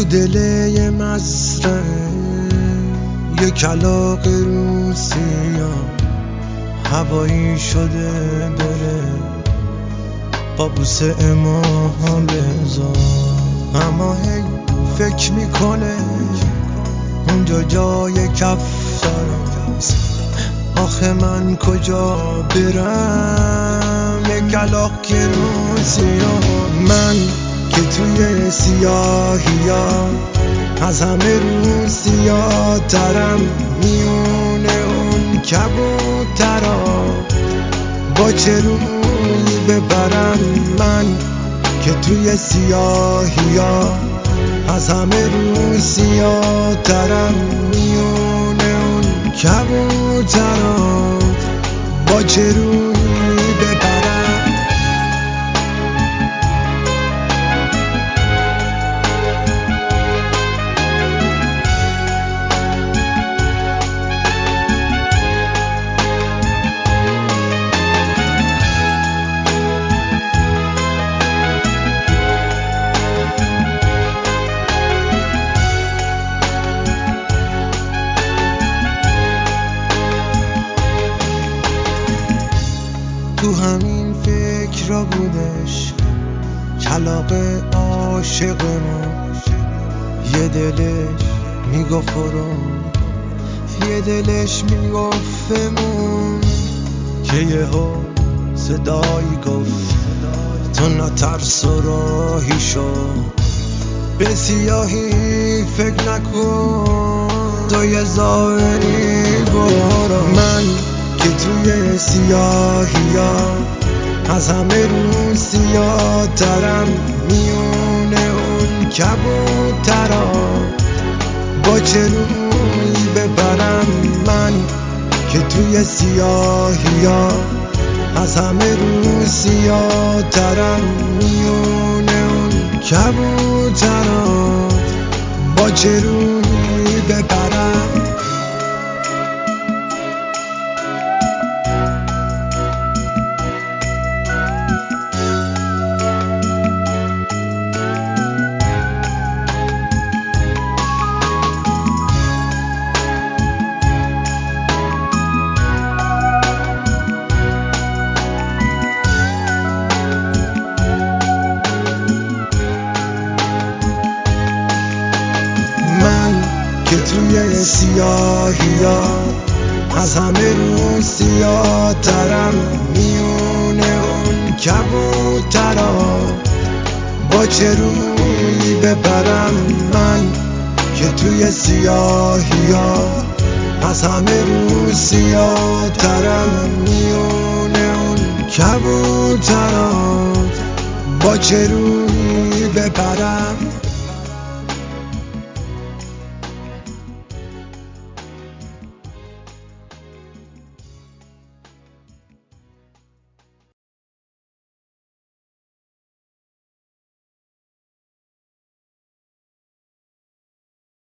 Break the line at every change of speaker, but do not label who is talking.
دل یه مزرعه یه کلاغ روسیا هوایی شده داره قابوس امام بذار، اما هی فکر میکنه اونجا جای کفتراست. آخه من کجا برم یه کلاغ که روسیا، من که توی سیاهیا از همه روسیا ترم، میونه اون کبوترا با چه روی ببرم. من که توی سیاهیا از همه روسیا ترم، میونه اون کبوترا با چه روی ببرم. تو همین فکر را بودش کلاغ عاشق ما، یه دلش میگفت برو، یه دلش میگفت بمون، که یهو صدایی گفت تو نترس و راهی شو، به سیاهی فکر نکن، تو یه ظاهری برو. من که توی سیاهیا از همه روسیا ترم، میونه اون کبوترا با چه روی ببرم. من که توی سیاهیا از همه روسیا ترم، میونه اون کبوترا با چه روی ببرم. که توی سیاهیا از همه روسیا ترم، میونه اون کبوترا با چه روی ببرم. من که توی سیاهیا از همه روسیا ترم، میونه اون کبوترا با چه روی ببرم.